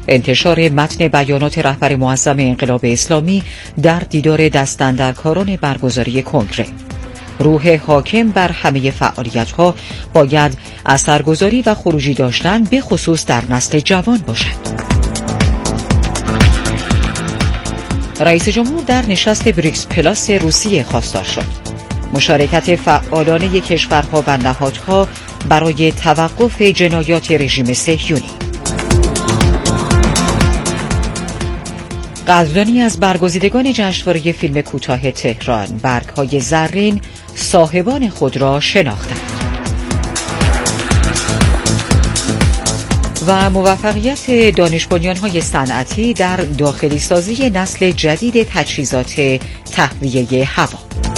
انتشار متن بیانات رهبر معظم انقلاب اسلامی در دیدار دستاندرکاران برگزاری کنگره. روح حاکم بر همه فعالیت‌ها باید اثرگذاری و خروجی داشتن به خصوص در نسل جوان باشد. رئیس جمهور در نشست بریکس پلاس روسیه خواستار شد. مشارکت فعالان کشورها و نهادها برای توقف جنایات رژیم صهیونی. قدردانی از برگزیدگان جشنواره فیلم کوتاه تهران. برگ‌های زرین صاحبان خود را شناختند. و موفقیت دانش بنیان‌های صنعتی در داخلی سازی نسل جدید تجهیزات تهویه هوا.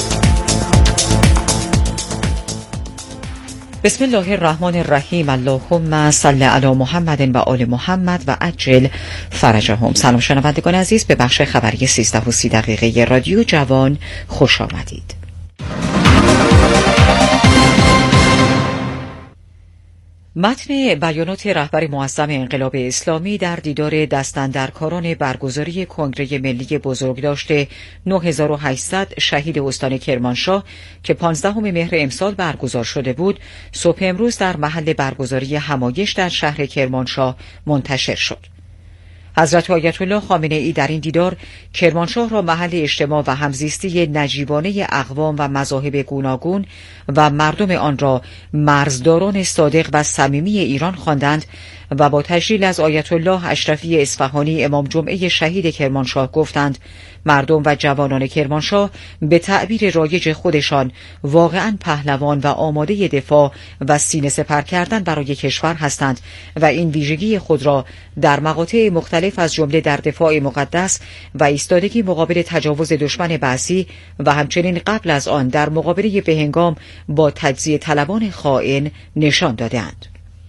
بسم الله الرحمن الرحیم. اللهم صل علی محمد و آل محمد و عجل فرجهم. سلام شنوندگان عزیز، به بخش خبری 13:30 رادیو جوان خوش آمدید. متن بیانات رهبر معظم انقلاب اسلامی در دیدار دستاندرکاران برگزاری کنگره ملی بزرگداشت 9800 شهید استان کرمانشاه که 15 مهر امسال برگزار شده بود، صبح امروز در محل برگزاری همایش در شهر کرمانشاه منتشر شد. حضرت آیت الله خامنه ای در این دیدار کرمانشاه را محل اجتماع و همزیستی نجیبانه اقوام و مذاهب گوناگون و مردم آن را مرزداران صادق و صمیمی ایران خواندند و با تجلیل از آیت الله اشرفی اصفهانی امام جمعه شهید کرمانشاه گفتند مردم و جوانان کرمانشاه به تعبیر رایج خودشان واقعاً پهلوان و آماده دفاع و سینه سپر کردن برای کشور هستند و این ویژگی خود را در مقاطع مختلف از جمله در دفاع مقدس و ایستادگی مقابل تجاوز دشمن بعثی و همچنین قبل از آن در مقابله بهنگام با تجزیه طلبان خائن نشان دادند.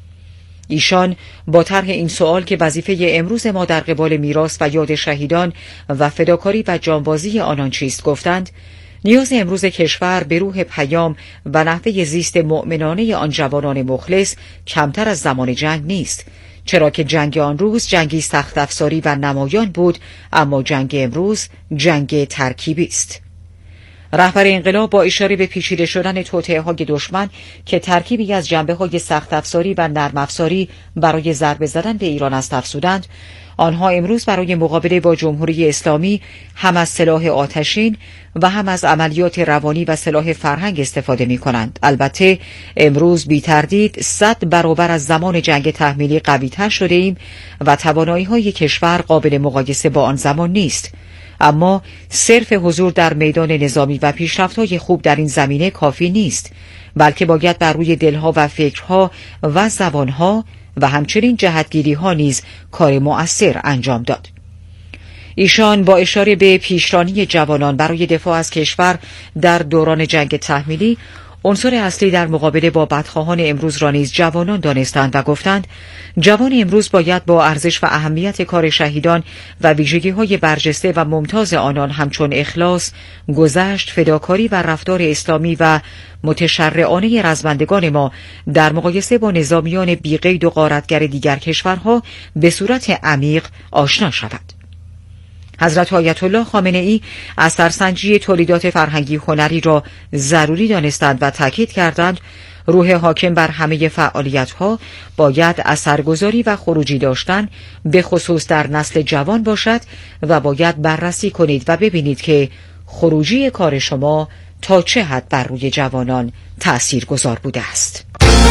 ایشان با طرح این سوال که وظیفه امروز ما در قبال میراث و یاد شهیدان و فداکاری و جانبازی آنان چیست گفتند نیاز امروز کشور به روح پیام و نحوه زیست مؤمنانه آن جوانان مخلص کمتر از زمان جنگ نیست، چرا که جنگ آن روز جنگی سخت افزاری و نمایان بود، اما جنگ امروز جنگ ترکیبی است. رهبر انقلاب با اشاره به پیچیده شدن توطئه‌های دشمن که ترکیبی از جنبه‌های سخت افزاری و نرم افزاری برای ضربه زدن به ایران است افزودند آنها امروز برای مقابله با جمهوری اسلامی هم از سلاح آتشین و هم از عملیات روانی و سلاح فرهنگ استفاده می‌کنند. البته امروز بی تردید 100 برابر از زمان جنگ تحمیلی قوی‌تر شده ایم و توانایی‌های کشور قابل مقایسه با آن زمان نیست. اما صرف حضور در میدان نظامی و پیشرفت‌های خوب در این زمینه کافی نیست، بلکه باید بر روی دلها و فکرها و زبانها و همچنین جهتگیری‌ها نیز کار مؤثر انجام داد. ایشان با اشاره به پیشرانی جوانان برای دفاع از کشور در دوران جنگ تحمیلی عنصر اصلی در مقابله با بدخواهان امروز را نیز جوانان دانستند و گفتند جوان امروز باید با ارزش و اهمیت کار شهیدان و ویژگی‌های برجسته و ممتاز آنان همچون اخلاص، گذشت، فداکاری و رفتار اسلامی و متشرعانه رزمندگان ما در مقایسه با نظامیان بی‌قید و غارتگر دیگر کشورها به صورت عمیق آشنا شود. حضرت آیت الله خامنه ای اثرسنجی تولیدات فرهنگی هنری را ضروری دانستند و تاکید کردند روح حاکم بر همه فعالیت‌ها باید اثرگذاری و خروجی داشتن به خصوص در نسل جوان باشد و باید بررسی کنید و ببینید که خروجی کار شما تا چه حد بر روی جوانان تأثیرگذار بوده است.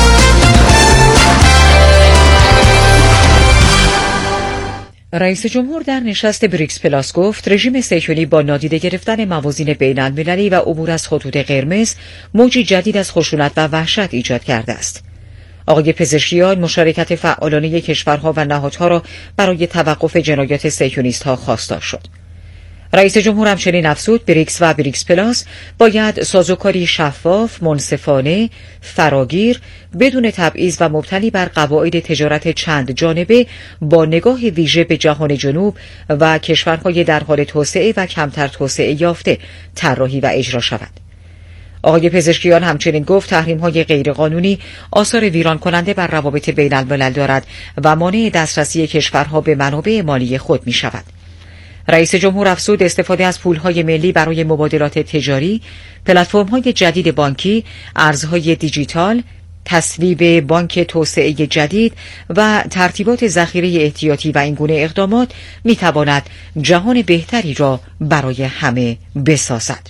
رئیس جمهور در نشست بریکس پلاس گفت رژیم صهیونی با نادیده گرفتن موازین بین المللی و عبور از خطوط قرمز موجی جدید از خشونت و وحشت ایجاد کرده است. آقای پزشکیان مشارکت فعالانه کشورها و نهادها را برای توقف جنایات صهیونیست‌ها خواستار شد. رئیس جمهور همچنین افزود بریکس و بریکس پلاس باید سازوکاری شفاف، منصفانه، فراگیر، بدون تبعیض و مبتنی بر قواعد تجارت چند جانبه با نگاه ویژه به جهان جنوب و کشورهای در حال توسعه و کمتر توسعه یافته طراحی و اجرا شود. آقای پزشکیان همچنین گفت تحریم‌های غیرقانونی آثار ویران کننده بر روابط بین الملل دارد و مانع دسترسی کشورها به منابع مالی خود می‌شود. رئیس جمهور افزود استفاده از پولهای ملی برای مبادلات تجاری، پلتفرم‌های جدید بانکی، ارزهای دیجیتال، تصویب بانک توسعه جدید و ترتیبات ذخیره احتیاطی و این گونه اقدامات می‌تواند جهان بهتری را برای همه بسازد.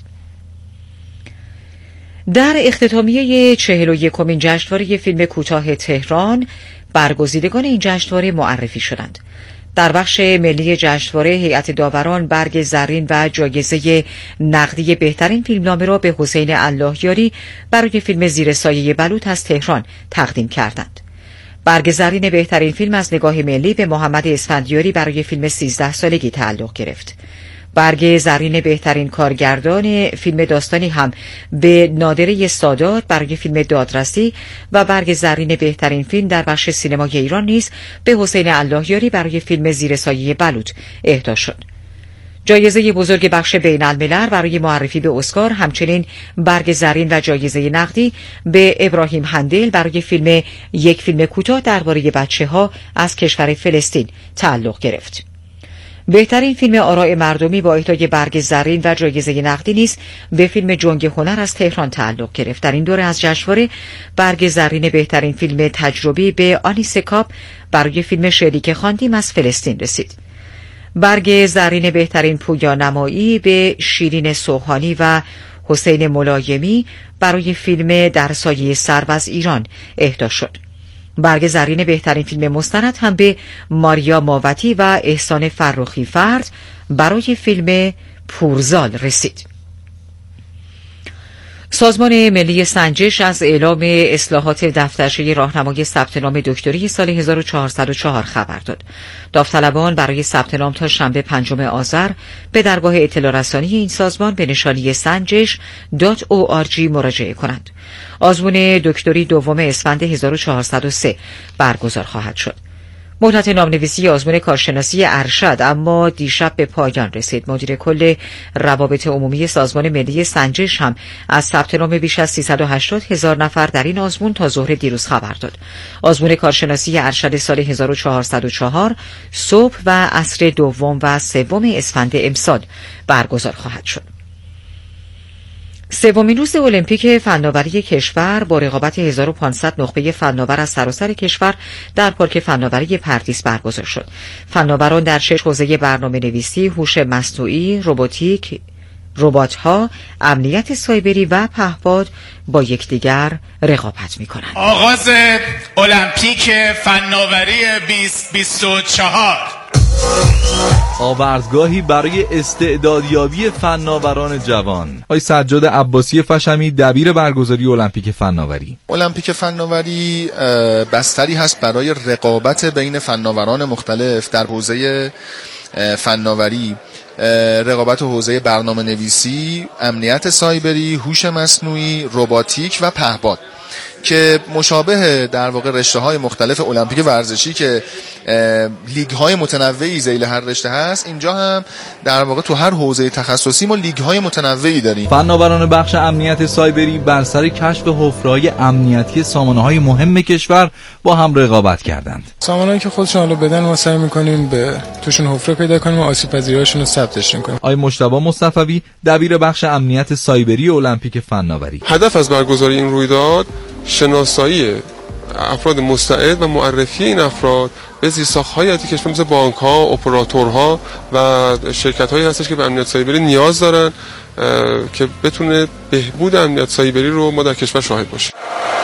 در اختتامیه 41مین جشنواره فیلم کوتاه تهران، برگزیدگان این جشنواره معرفی شدند. در بخش ملی جشنواره هیئت داوران برگ زرین و جایزه نقدی بهترین فیلمنامه را به حسین اللهیاری برای فیلم زیر سایه بلوط از تهران تقدیم کردند. برگ زرین بهترین فیلم از نگاه ملی به محمد اسفندیاری برای فیلم 13 سالگی تعلق گرفت. برگ زرین بهترین کارگردان فیلم داستانی هم به نادره سادات برای فیلم دادرسی و برگ زرین بهترین فیلم در بخش سینمای ایران نیز به حسین اللهیاری برای فیلم زیر سایه بلوط اهدا شد. جایزه بزرگ بخش بین الملل برای معرفی به اسکار، همچنین برگ زرین و جایزه نقدی به ابراهیم حندل برای فیلم یک فیلم کوتاه درباره بچه‌ها از کشور فلسطین تعلق گرفت. بهترین فیلم آراء مردمی با اهدای برگ زرین و جایزه نقدی نیز به فیلم جنگ هنر از تهران تعلق گرفت. در این دوره از جشنواره برگ زرین بهترین فیلم تجربی به آنیس کاپ برای فیلم شعری که خواندیم از فلسطین رسید. برگ زرین بهترین پویانمایی به شیرین سوهانی و حسین ملایمی برای فیلم در سایه سرو از ایران اهدا شد. برگ زرین بهترین فیلم مستند هم به ماریا ماوتی و احسان فرخی فرد برای فیلم پورزال رسید. سازمان ملی سنجش از اعلام اصلاحات دفترچه راهنمای ثبت نام دکتری سال 1404 خبر داد. داوطلبان برای ثبت نام تا شنبه 5 آذر به درگاه اطلاع رسانی این سازمان به نشانی sanjesh.org مراجعه کنند. آزمون دکتری دوم اسفند 1403 برگزار خواهد شد. مدت نامنویسی آزمون کارشناسی ارشد اما دیشب به پایان رسید. مدیر کل روابط عمومی سازمان ملی سنجش هم از ثبت نام بیش از 380,000 نفر در این آزمون تا ظهر دیروز خبر داد. آزمون کارشناسی ارشد سال 1404 صبح و عصر دوم و سوم اسفند امسال برگزار خواهد شد. سومین روز المپیک فناوری کشور با رقابت 1500 نخبه فناور از سراسر کشور در پارک فناوری پردیس برگزار شد. فناوران در 6 حوزه برنامه‌نویسی، هوش مصنوعی، روباتیک، ربات‌ها، امنیت سایبری و پهپاد با یکدیگر رقابت می‌کنند. آغاز المپیک فناوری 2024 آوردگاهی برای استعدادیابی فناوران جوان. آقای سجاد عباسی فشمی، دبیر برگزاری المپیک فناوری. المپیک فناوری بستری هست برای رقابت بین فناوران مختلف در حوزه فناوری، رقابت حوزه برنامه نویسی، امنیت سایبری، هوش مصنوعی، رباتیک و پهپاد که مشابه در واقع رشته‌های مختلف المپیک ورزشی که لیگ‌های متنوعی ذیل هر رشته هست، اینجا هم در واقع تو هر حوزه تخصصی ما لیگ‌های متنوعی داریم. فناوران بخش امنیت سایبری بر سر کشف حفره‌های امنیتی سامانه‌های مهم کشور با هم رقابت کردند. سامانهایی که خودشون رو بدن ما سعی می‌کنیم به توشون حفره پیدا کنیم و آسیب‌پذیری‌هاشون رو ثبتش کنیم. آقای مجتبی مصطفی، دبیر بخش امنیت سایبری المپیک فناوری. هدف از برگزاری این رویداد شناسایی افراد مستعد و معرفی این افراد به زیرساخت‌های حیاتی کشور مثل بانک‌ها، اپراتورها و شرکت‌هایی هستش که به امنیت سایبری نیاز دارن که بتونه بهبود امنیت سایبری رو ما در کشور شاهد باشیم.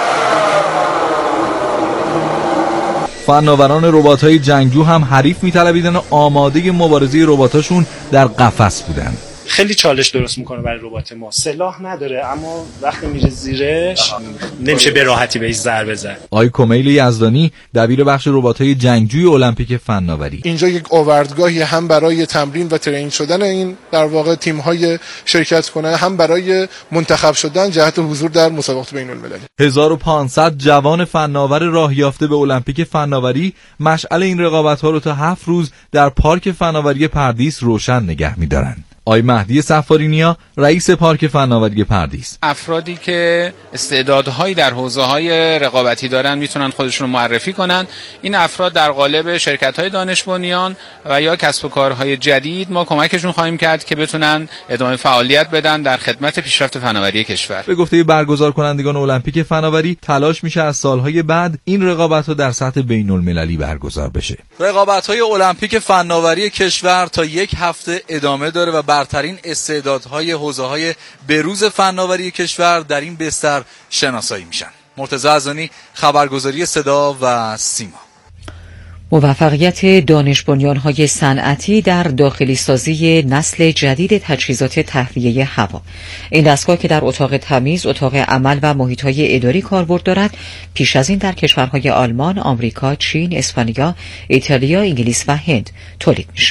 فناوران ربات‌های جنگجو هم حریف می‌طلبیدن و آماده مبارزه رباتاشون در قفس بودن. خیلی چالش درست میکنه برای ربات ما. سلاح نداره اما وقتی میره زیرش نمیشه به راحتی بهش ضربه زد. آقای کمیل یزدانی، دبیر بخش ربات‌های جنگجوی المپیک فناوری. اینجا یک آوردگاهی هم برای تمرین و ترین شدن این در واقع تیم‌های شرکت کننده، هم برای منتخب شدن جهت حضور در مسابقات بین‌المللی. 1500 جوان فناور راه یافته به المپیک فناوری مشعل این رقابت‌ها رو تا 7 روز در پارک فناوری پردیس روشن نگه می‌دارند. آقای مهدی صفارینیا رئیس پارک فناوری پردیس: افرادی که استعدادهایی در حوزه‌های رقابتی دارن میتونن خودشون رو معرفی کنن. این افراد در قالب شرکت‌های دانش بنیان و یا کسب و کارهای جدید ما کمکشون خواهیم کرد که بتونن ادامه فعالیت بدن در خدمت پیشرفت فناوری کشور. به گفته برگزار کنندگان المپیک فناوری تلاش میشه از سالهای بعد این رقابت‌ها در سطح بین‌المللی برگزار بشه. رقابت‌های المپیک فناوری کشور تا یک هفته ادامه داره و برترین استعدادهای حوزه‌های بروز فناوری کشور در این بستر شناسایی میشن. مرتضی عزانی، خبرگزاری صدا و سیما. موفقیت دانش بنیان‌های صنعتی در داخلی سازی نسل جدید تجهیزات تهویه هوا. این دستگاه که در اتاق تمیز، اتاق عمل و محیط‌های اداری کاربرد دارد، پیش از این در کشورهای آلمان، آمریکا، چین، اسپانیا، ایتالیا، انگلیس و هند تولید می‌شد.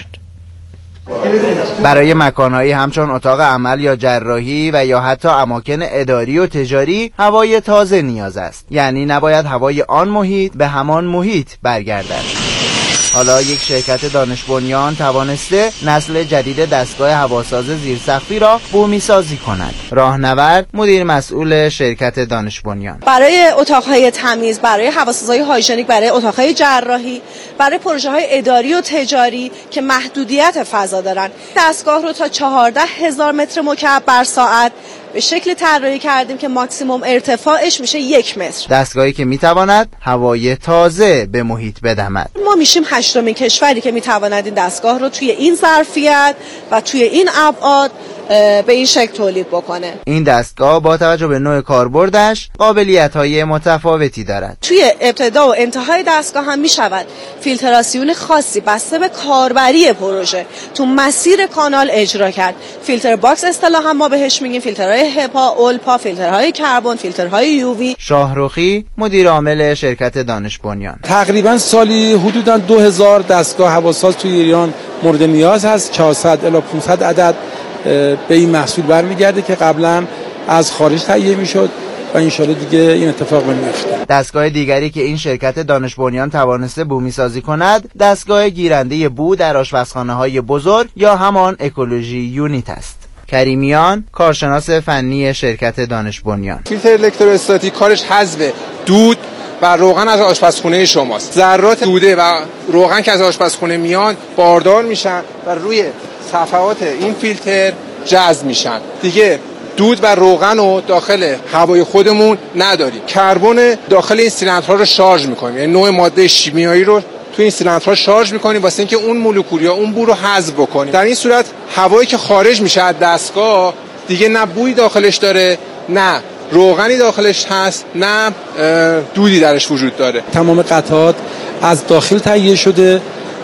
برای مکانهایی همچون اتاق عمل یا جراحی و یا حتی اماکن اداری و تجاری هوای تازه نیاز است. یعنی نباید هوای آن محیط به همان محیط برگردد. حالا یک شرکت دانش بنیان توانسته نسل جدید دستگاه هواساز زیرسقفی را بومی سازی کند. راهنورد، مدیر مسئول شرکت دانش بنیان: برای اتاقهای تمیز، برای هواسازهای هایژنیک، برای اتاقهای جراحی، برای پروژه‌های اداری و تجاری که محدودیت فضا دارن، دستگاه رو تا 14,000 متر مکعب بر ساعت به شکل طراحی کردیم که ماکسیموم ارتفاعش میشه 1 متر. دستگاهی که میتواند هوای تازه به محیط بدمد. ما میشیم 8مین کشوری که میتواند این دستگاه رو توی این ظرفیت و توی این ابعاد به این شکل تولید بکنه. این دستگاه با توجه به نوع کاربردش قابلیت‌های متفاوتی دارد. توی ابتدا و انتهای دستگاه هم میشود فیلتراسیون خاصی بسته به کاربری پروژه تو مسیر کانال اجرا کرد. فیلتر باکس اصطلاحاً ما بهش میگیم فیلترهای هپا، اولپا، فیلترهای کربن، فیلترهای یووی. شاهرخی، مدیر عامل شرکت دانش بنیان: تقریبا سالی حدوداً 2000 دستگاه هواساز توی ایران مورد نیاز هست. 400 الی 500 عدد به این محصول برمیگرده که قبلا از خارج تهیه میشد و انشالله دیگه این اتفاق نمیفته. دستگاه دیگری که این شرکت دانش بنیان توانسته بومی سازی کند، دستگاه گیرنده بو در آشپزخانه‌های بزرگ یا همان اکولوژی یونیت است. کریمیان، کارشناس فنی شرکت دانش بنیان: فیلتر الکتروستاتیک کارش حذف دود و روغن از آشپزخونه شماست. ذرات دوده و روغن که از آشپزخونه میان باردار میشن و روی صفحات این فیلتر جذب میشن. دیگه دود و روغن رو داخل هوای خودمون نداریم. کربن داخل این سیلندرها رو شارژ میکنیم، یعنی نوع ماده شیمیایی رو تو این سیلندرها شارژ میکنیم واسه اینکه اون مولکول یا اون بو رو حذف بکنیم. در این صورت هوایی که خارج میشه از دستگاه دیگه نه بویی داخلش داره، نه روغنی داخلش هست، نه دودی درش وجود داره. تمام قطعات از داخل تهیه شده،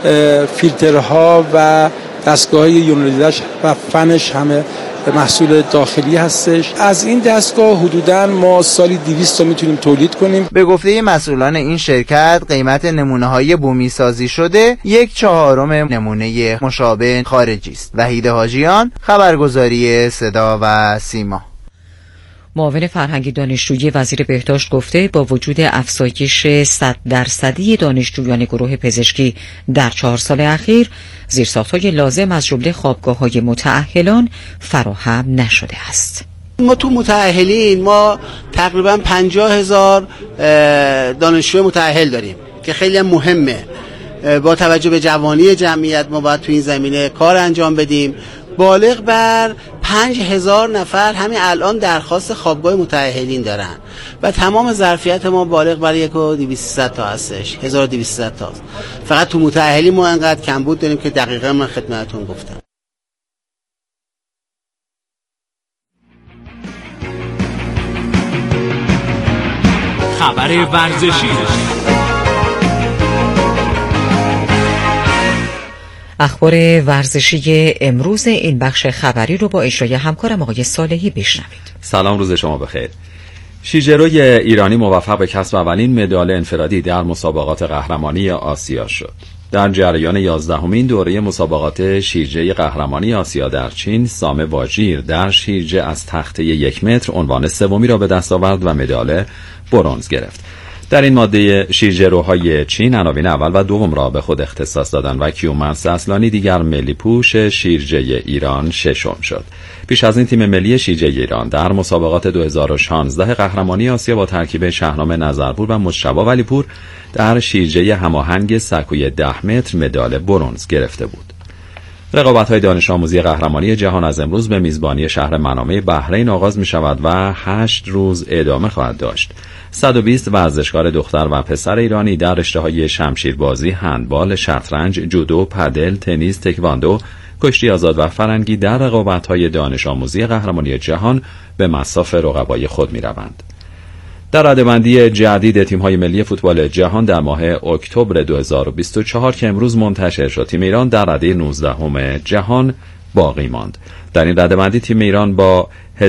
فیلترها و دستگاه یونیدش و فنش همه محصول داخلی هستش. از این دستگاه حدوداً ما سالی 200 تا میتونیم تولید کنیم. به گفته مسئولان این شرکت قیمت نمونه‌های بومی سازی شده 1/4 نمونه مشابه خارجی است. وحید حاجیان، خبرگزاری صدا و سیما. معاون فرهنگی دانشجویی وزیر بهداشت گفته با وجود افزایش 100% دانشجویان گروه پزشکی در 4 سال اخیر، زیرساخت‌های لازم از جمله خوابگاه‌های متأهلان فراهم نشده است. ما تو متأهلین ما تقریبا 50,000 دانشجوی متأهل داریم که خیلی مهمه. با توجه به جوانی جمعیت ما باید تو این زمینه کار انجام بدیم. بالغ بر 5,000 نفر همین الان درخواست خوابگاه متأهلین دارن و تمام ظرفیت ما بالغ بر 1,200 تا هستش، 1,200 تا. فقط تو متأهلین ما انقدر کمبود داریم که دقیقا من خدمتتون گفتم. خبر ورزشی. اخبار ورزشی امروز این بخش خبری رو با اجرای همکارم آقای صالحی بشنوید. سلام، روز شما بخیر. شیجروی ایرانی موفق به کسب اولین مدال انفرادی در مسابقات قهرمانی آسیا شد. در جریان 11مین دوره مسابقات شیرجه قهرمانی آسیا در چین، سام واجیر در شیرجه از تخته 1 متر عنوان سومی را به دست آورد و مدال برنز گرفت. در این ماده شیرجهروهای چین عناوین اول و دوم را به خود اختصاص دادند و کیومرث اصلانی دیگر ملی پوش شیرجه ایران ششم شد. پیش از این تیم ملی شیرجه ایران در مسابقات 2016 قهرمانی آسیا با ترکیب شهرام نظرپور و مجتبی ولیپور در شیرجه هماهنگ سکوی 10 متر مدال برنز گرفته بود. رقابت‌های دانش آموزی قهرمانی جهان از امروز به میزبانی شهر منامه بحرین آغاز می‌شود و 8 روز ادامه خواهد داشت. 120 ورزشکار دختر و پسر ایرانی در رشته‌های شمشیربازی، هندبال، شطرنج، جودو، پدل، تنیس، تکواندو، کشتی آزاد و فرنگی در رقابت‌های دانش آموزی قهرمانی جهان به مصاف رقبای خود می‌روند. در رده‌بندی جدید تیم‌های ملی فوتبال جهان در ماه اکتبر 2024 که امروز منتشر شد، تیم ایران در رده 19 جهان باقی ماند. در این رده‌بندی تیم ایران با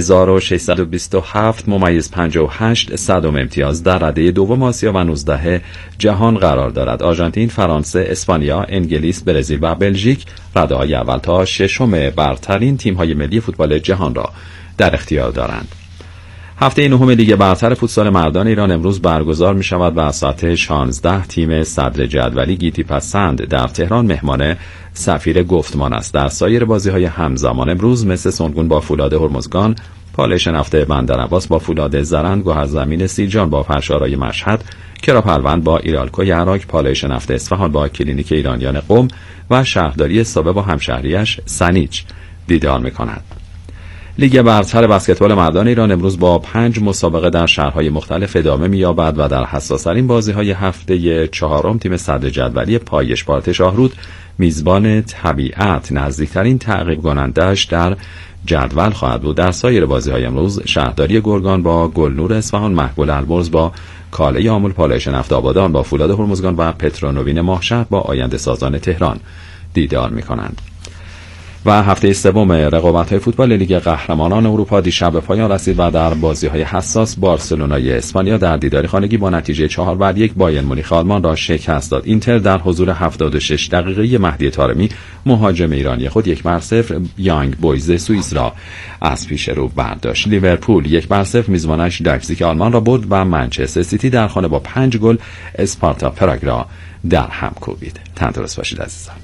1627.58 صدم امتیاز در رده دوم آسیا و 19 جهان قرار دارد. آرژانتین، فرانسه، اسپانیا، انگلیس، برزیل و بلژیک رده‌های اول تا ششم برترین تیم‌های ملی فوتبال جهان را در اختیار دارند. هفته 9 لیگ برتر فوتسال مردان ایران امروز برگزار می شود و از ساعت 16 تیم صدر جدولی گیتی پسند در تهران مهمان سفیر گفتمان است. در سایر بازی‌های همزمان امروز مثل سنگون با فولاد هرمزگان، پالایش نفت بندرعباس با فولاد زرند، گوهرزمین سیرجان با فرشارای مشهد، کراپلوند با ایرالکوی عراق، پالایش نفت اصفهان با کلینیک ایرانیان قم و شهرداری سابه با همشهریش سنیج دیدار می‌کند. لیگ برتر بسکتبال مردان ایران امروز با 5 مسابقه در شهرهای مختلف ادامه می‌یابد و در حساس‌ترین بازی‌های هفته چهارم تیم صدر جدولی پایش پارت شاهرود میزبان طبیعت نزدیکترین تعقیب کننده‌اش در جدول خواهد بود. در سایر بازی‌های امروز شهرداری گرگان با گلنور اصفهان، محبول البرز با کاله آمل، پالایش نفت آبادان با فولاد هرمزگان و پترونوین ماهشهر با آینده سازان تهران دیدار می‌کنند. و هفته سوم رقابت‌های فوتبال لیگ قهرمانان اروپا دیشب به پایان رسید و در بازی‌های حساس بارسلونای اسپانیا در دیداری خانگی با نتیجه 4-1 بایرن مونیخ آلمان را شکست داد. اینتر در حضور 76 دقیقه مهدی طارمی مهاجم ایرانی خود 1-0 یانگ بویز سوئیس را از پیش رو برداشت. لیورپول 1-0 میزبانش لایپزیگ آلمان را برد و منچستر سیتی در خانه با 5 گل اسپارتا پراگ را در هم کوبید. تندرست باشید عزیزان.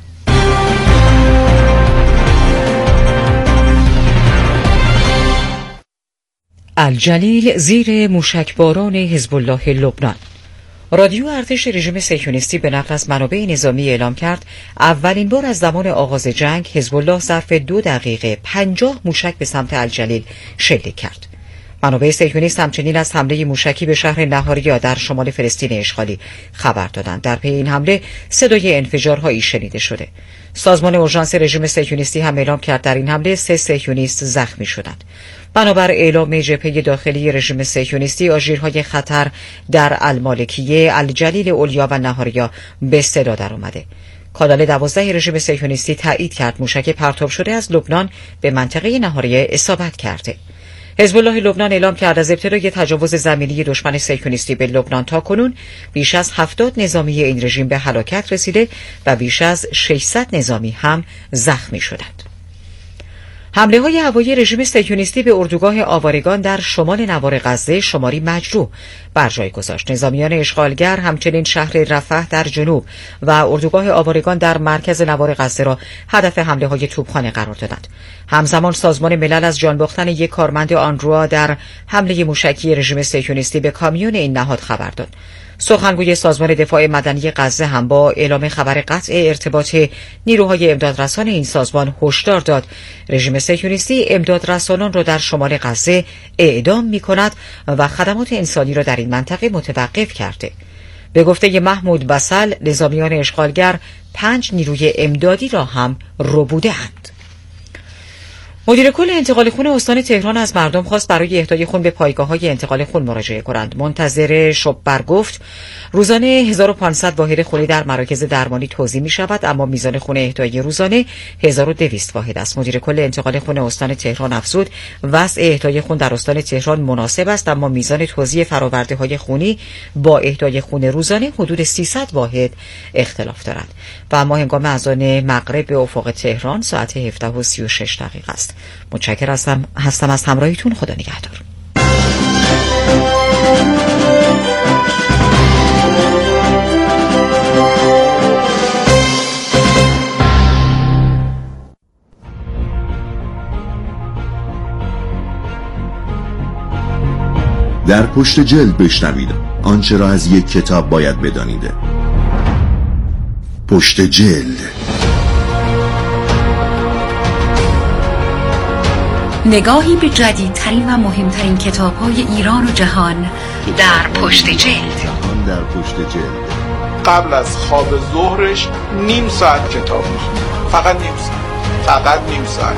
الجلیل زیر موشکباران حزب الله لبنان. رادیو ارتش رژیم صهیونیستی به نقل از منابع نظامی اعلام کرد اولین بار از زمان آغاز جنگ حزب الله ظرف 2 دقیقه 50 موشک به سمت الجلیل شلیک کرد. منابع صهیونیست همچنین از حمله موشکی به شهر نهاریا در شمال فلسطین اشغالی خبر دادند. در پی این حمله صدای انفجارهایی شنیده شده. سازمان اورژانس رژیم صهیونیستی هم اعلام کرد در این حمله 3 صهیونیست زخمی شدند. بنابر اعلام جبهه داخلی رژیم صهیونیستی، آژیرهای خطر در المالکیه، الجلیل علیا و نهاریا به صدا در اومده. کانال 12 رژیم صهیونیستی تایید کرد موشک پرتاب شده از لبنان به منطقه نهاریا اصابت کرده. حزب الله لبنان اعلام کرد از ابتدای تجاوز زمینی دشمن صهیونیستی به لبنان تا کنون بیش از 70 نظامی این رژیم به هلاکت رسیده و بیش از 600 نظامی هم زخمی شدند. حمله های هوایی رژیم صهیونیستی به اردوگاه آوارگان در شمال نوار غزه شماری مجروح بر جای گذاشت. نظامیان اشغالگر همچنین شهر رفح در جنوب و اردوگاه آوارگان در مرکز نوار غزه را هدف حمله های توپخانه قرار دادند. همزمان سازمان ملل از جان باختن یک کارمند آنروا در حمله موشکی رژیم صهیونیستی به کامیون این نهاد خبر داد. سخنگوی سازمان دفاع مدنی غزه هم با اعلام خبر قطع ارتباط نیروهای امدادرسان این سازمان هشدار داد رژیم صهیونیستی امدادرسانان را در شمال غزه اعدام می‌کند و خدمات انسانی را در این منطقه متوقف کرده. به گفته محمود بسل، نظامیان اشغالگر 5 نیروی امدادی را هم ربوده‌اند. مدیر کل انتقال خون استان تهران از مردم خواست برای اهدای خون به پایگاه‌های انتقال خون مراجعه کنند. منتظر شببر گفت روزانه 1500 واحد خونی در مراکز درمانی توزیع می‌شود، اما میزان خون اهدای روزانه 1200 واحد است. مدیر کل انتقال خون استان تهران افزود وضع اهدای خون در استان تهران مناسب است، اما میزان توزیع فرآورده‌های خونی با اهدای خون روزانه حدود 300 واحد اختلاف دارد. و اما هنگام اذان مغرب به افق تهران ساعت 17:36 دقیقه است. متشکر هستم از همراهیتون. خدا نگهدار. در پشت جلد بشنوید آنچه را از یک کتاب باید بدانید. پشت جلد. نگاهی به جدیدترین و مهمترین کتاب‌های ایران و جهان در پشت جلد. در پشت جلد. قبل از خواب ظهرش نیم ساعت کتاب می‌خونه. فقط نیم ساعت.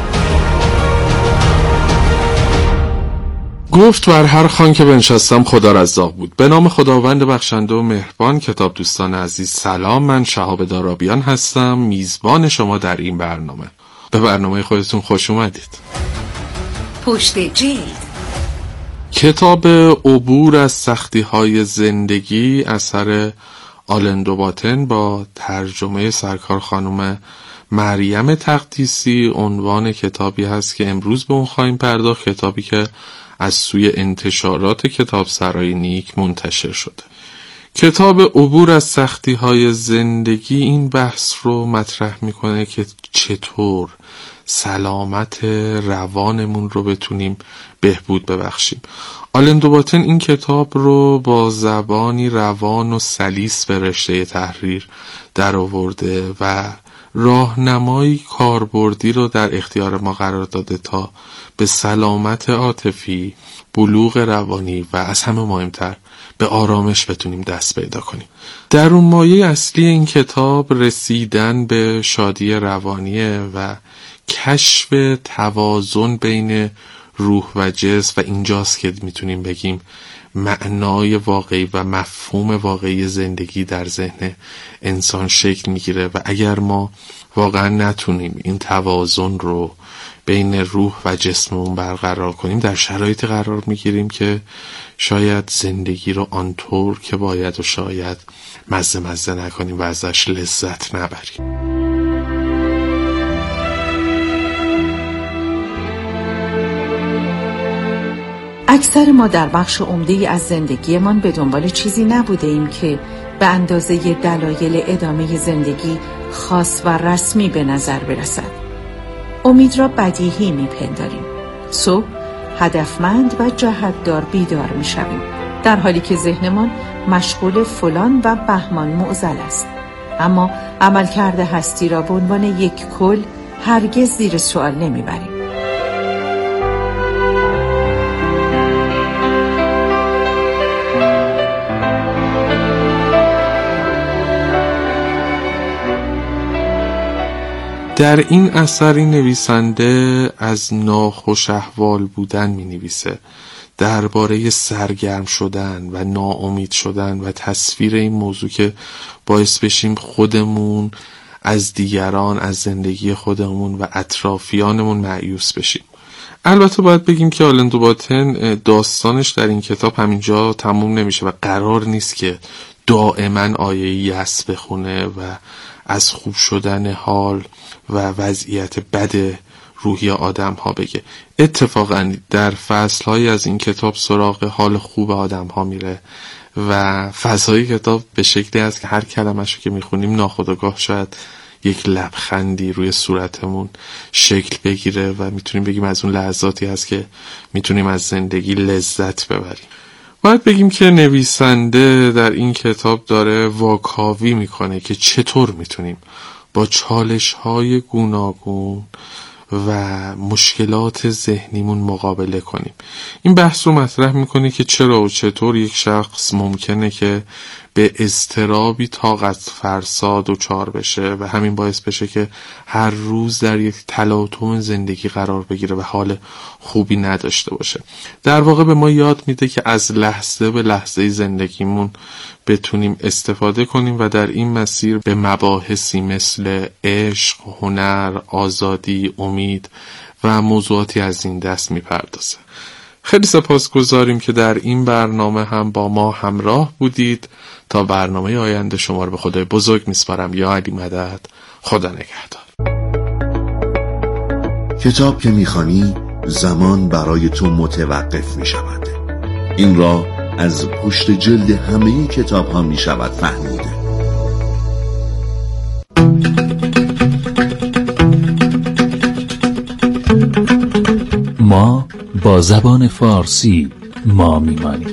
گفت بر هر خوان که بنشستم خدا رزاق بود. به نام خداوند بخشنده و مهربان. کتاب دوستان عزیز سلام، من شهاب دارابیان هستم، میزبان شما در این برنامه. به برنامه خودتون خوش اومدید. پشت جلد. کتاب عبور از سختی‌های زندگی اثر آلن دوباتن با ترجمه سرکار خانم مریم تقدیسی عنوان کتابی هست که امروز به اون خواهیم پرداخت. کتابی که از سوی انتشارات کتابسرای نیک منتشر شده. کتاب عبور از سختی‌های زندگی این بحث رو مطرح میکنه که چطور سلامت روانمون رو بتونیم بهبود ببخشیم. آلن دوباتن این کتاب رو با زبانی روان و سلیس به رشته تحریر در آورده و راهنمایی کاربردی رو در اختیار ما قرار داده تا به سلامت عاطفی، بلوغ روانی و از همه مهمتر به آرامش بتونیم دست پیدا کنیم. در اون مایه اصلی این کتاب رسیدن به شادی روانیه و کشف توازن بین روح و جسم و اینجاست که میتونیم بگیم معنای واقعی و مفهوم واقعی زندگی در ذهن انسان شکل میگیره و اگر ما واقعا نتونیم این توازن رو بین روح و جسممون برقرار کنیم در شرایطی قرار میگیریم که شاید زندگی رو آنطور که باید و شاید مزه نکنیم و ازش لذت نبریم. اکثر ما در بخش عمده‌ای از زندگیمان به دنبال چیزی نبوده ایم که به اندازه دلایل ادامه زندگی خاص و رسمی به نظر برسد. امید را بدیهی می‌پنداریم. صبح هدفمند و جهت‌دار بیدار می‌شویم، در حالی که ذهنمان مشغول فلان و بهمان معضل است. اما عملکرد هستی را به عنوان یک کل هرگز زیر سوال نمی‌بریم. در این اثر این نویسنده از ناخوش احوال بودن می نویسه، درباره سرگرم شدن و ناامید شدن و تصویر این موضوع که باعث بشیم خودمون از دیگران، از زندگی خودمون و اطرافیانمون مایوس بشیم. البته باید بگیم که آلن دوباتن داستانش در این کتاب همینجا تموم نمیشه و قرار نیست که دائما آیه یأس بخونه و از خوب شدن حال و وضعیت بد روحی آدم ها بگه. اتفاقا در فصل‌های از این کتاب سراغ حال خوب آدم ها میره و فضای کتاب به شکلی است که هر کلمه‌شو که میخونیم ناخودآگاه شاید یک لبخندی روی صورتمون شکل بگیره و میتونیم بگیم از اون لحظاتی هست که میتونیم از زندگی لذت ببریم. باید بگیم که نویسنده در این کتاب داره واکاوی میکنه که چطور میتونیم با چالش‌های گوناگون و مشکلات ذهنیمون مقابله کنیم. این بحث رو مطرح میکنه که چرا و چطور یک شخص ممکنه که به اضطرابی طاقت فرسا دچار بشه و همین باعث بشه که هر روز در یک تلاطم زندگی قرار بگیره و حال خوبی نداشته باشه. در واقع به ما یاد میده که از لحظه به لحظه زندگیمون بتونیم استفاده کنیم و در این مسیر به مباحثی مثل عشق، هنر، آزادی، امید و موضوعاتی از این دست میپردازه. خیلی سپاسگزاریم که در این برنامه هم با ما همراه بودید. تا برنامه آینده شما رو به خدای بزرگ میسپارم. یا علی مدد. خدا نگهدار. کتاب که میخوانی زمان برای تو متوقف میشود. این را از پشت جلد همه کتاب ها میشود فهمید. ما با زبان فارسی ما میمانیم.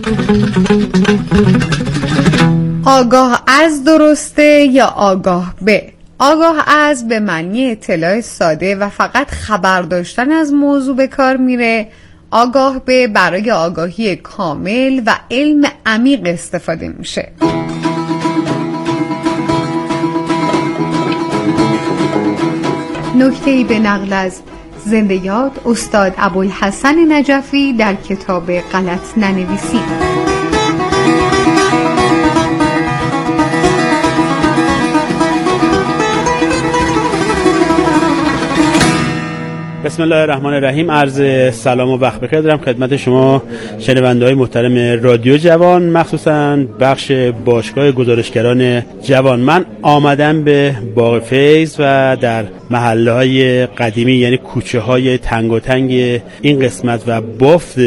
آگاه از درسته یا آگاه به؟ آگاه از به معنی اطلاع ساده و فقط خبر داشتن از موضوع به کار میره. آگاه به برای آگاهی کامل و علم عمیق استفاده میشه. نکته‌ای به نقل از زنده یاد استاد ابوالحسن نجفی در کتاب غلط ننویسید. بسم الله الرحمن الرحیم. عرض سلام و وقت بخیر دارم خدمت شما شنونده‌های محترم رادیو جوان، مخصوصاً بخش باشگاه گزارشگران جوان. من آمدم به باغ فیض و در محله‌های قدیمی، یعنی کوچه‌های تنگ و تنگ این قسمت و بافت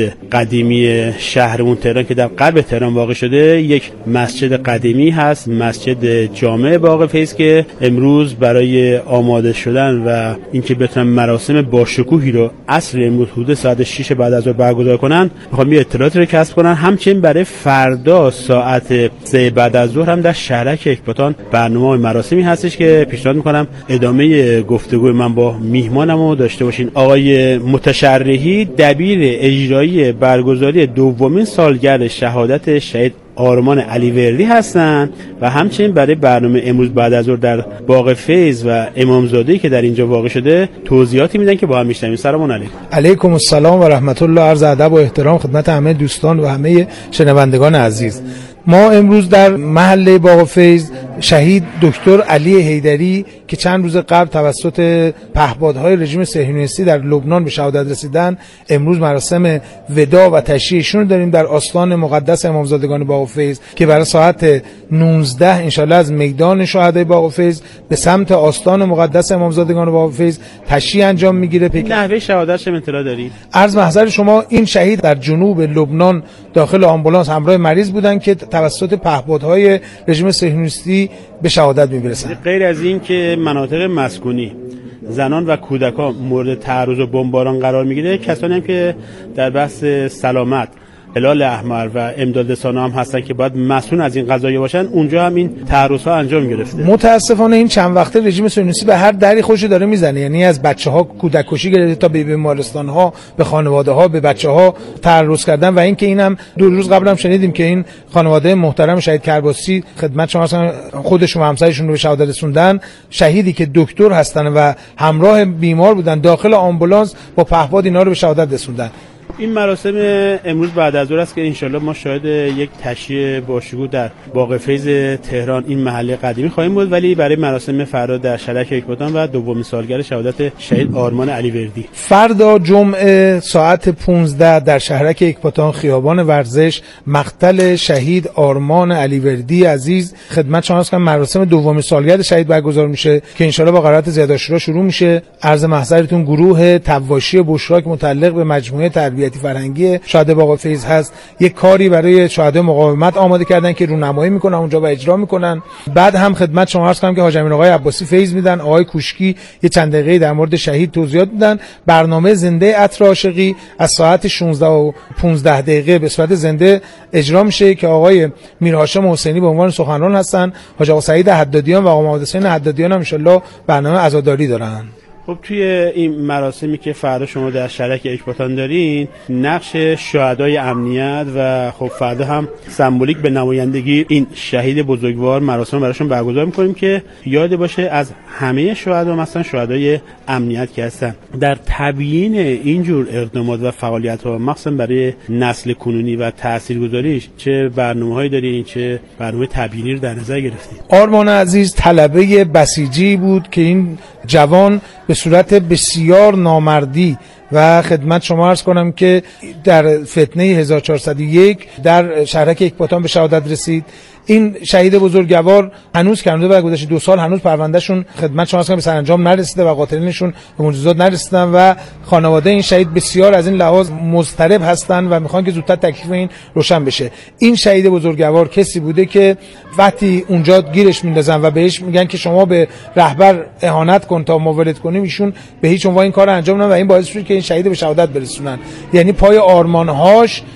قدیمی شهرمون تهران که در قلب تهران واقع شده، یک مسجد قدیمی هست، مسجد جامع باغ فیض، که امروز برای آماده شدن و اینکه بتونن مراسم با شکوهی رو عصر امروز حدود ساعت 6 بعد از ظهر برگزار کنن، میخوام یه اطلاعاتی رو کسب کنن. همچنین برای فردا ساعت 3 بعد از ظهر هم در شهرک اکباتان برنامه مراسمی هستش که پیشنهاد میکنم ادامه گفتگوی من با میهمانمو داشته باشین. آقای متشرحی دبیر اجرایی برگزاری دومین سالگرد شهادت شهید آرمان علیوردی هستن و همچنین برای برنامه امروز بعد از ظهر در باغ فیض و امامزاده‌ای که در اینجا واقع شده توضیحاتی میدن که با هم میشنویم. سلام علیکم. علیکم السلام و رحمت الله. عرض ادب و احترام خدمت همه دوستان و همه شنوندگان عزیز. ما امروز در محله باغ فیض شهید دکتر علی حیدری که چند روز قبل توسط پهپادهای رژیم صهیونیستی در لبنان به شهادت رسیدن، امروز مراسم وداع و تشییعشون داریم در آستان مقدس امامزادگان باغ فیض که برای ساعت 19 انشالله از میدان شهدای باغ فیض به سمت آستان مقدس امامزادگان باغ فیض تشییع انجام میگیره. نحوه شهادتش اطلاع دارید؟ عرض محضر شما، این شهید در جنوب لبنان داخل آمبولانس همراه مریض بودن که توسط پهپادهای رژیم صهیونیستی به شهادت میرسن. غیر از این که مناطق مسکونی، زنان و کودکان مورد تعرض و بمباران قرار میگیره، کسانی هم که در بحث سلامت، هلال احمر و امداد رسانه هم هستن که باید مسئول از این قضایا باشن، اونجا هم این تعرض‌ها انجام گرفته. متاسفانه این چند وقته رژیم صهیونیستی به هر دری خوشی داره میزنه، یعنی از بچه‌ها کودک کشی گرفته تا به بیمارستان‌ها، به خانواده‌ها، به بچه‌ها تعرض کردن. و اینکه اینم 2 روز قبل هم شنیدیم که این خانواده محترم شهید کرباسی خدمت شما خودشون و همسایه‌شون رو به شهادت رسوندن، شهیدی که دکتر هستن و همراه بیمار بودن داخل آمبولانس با پهپاد اینا رو به شهادت رسوندن. این مراسم امروز بعد از ظهر است که انشالله ما شاهد یک تشییع باشکوه در باغ فیض تهران این محله قدیمی خواهیم بود، ولی برای مراسم فردا در شهرک اکباتان و دومین سالگرد شهادت شهید آرمان علیوردی فردا جمعه ساعت 15 در شهرک اکباتان خیابان ورزش مقتل شهید آرمان علیوردی عزیز خدمت شما هستم. مراسم دومین سالگرد شهید برگزار میشه که انشالله با قرائت زیاداشورا شروع میشه. عرض محضرتون گروه تواشی بشرا که متعلق به مجموعه تربیتی فرهنگی شهدای باغ فیض هست، یک کاری برای شهدای مقاومت آماده کردن که رونمایی میکنن اونجا و اجرا میکنن. بعد هم خدمت شما عرض کنم که حاج امین آقای عباسی فیض میدن، آقای کوشکی یه چند دقیقه در مورد شهید توضیحات میدن. برنامه زنده عطر عاشقی از ساعت 16 و 15 دقیقه به صورت زنده اجرا میشه که آقای میرهاشم حسینی به عنوان سخنران هستن، حاج آقا سعید حدادیان و آقا محمد حسین حدادیان هم ان شاءالله برنامه عزاداری دارن. خب توی این مراسمی که فردا شما در شهرک اکباتان دارین، نقش شهدای امنیت و خب فردا هم سمبولیک به نمایندگی این شهید بزرگوار مراسم براشون برگزار می‌کنیم که یاد باشه از همه شهدا، مثلا شهدای امنیت که هستن، در تبیین اینجور اقدامات و فعالیت‌ها مخصوصا برای نسل کنونی و تاثیرگذاریش چه برنامه‌هایی دارین، چه برنامه تبیینی رو در نظر گرفتید؟ آرمان عزیز طلبه بسیجی بود که این جوان به صورت بسیار نامردی و خدمت شما عرض کنم که در فتنه 1401 در شهرک اکباتان به شهادت رسید. این شهید بزرگوار هنوز کنده و گذشته 2 سال هنوز پروندهشون خدمت شما به سرانجام نرسیده و قاتلینشون به مجازات نرسیدن و خانواده این شهید بسیار از این لحاظ مضطرب هستن و میخوان که زودتر تکلیف این روشن بشه. این شهید بزرگوار کسی بوده که وقتی اونجا گیرش میندازن و بهش میگن که شما به رهبر اهانت کن تا ما ولت کنیم، ایشون به هیچ عنوان این کارو انجام نمیدن و این باعث شد که این شهید به شهادت برسونن. یعنی پای آرمانهاش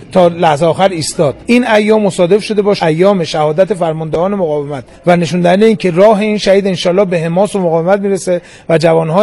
تا لحظه آخر ایستاد. این ایام مصادف شده باشه ایام شهادت فرماندهان مقاومت و نشون دهنده این که راه این شهید انشالله به حماس و مقاومت میرسه و جوانهای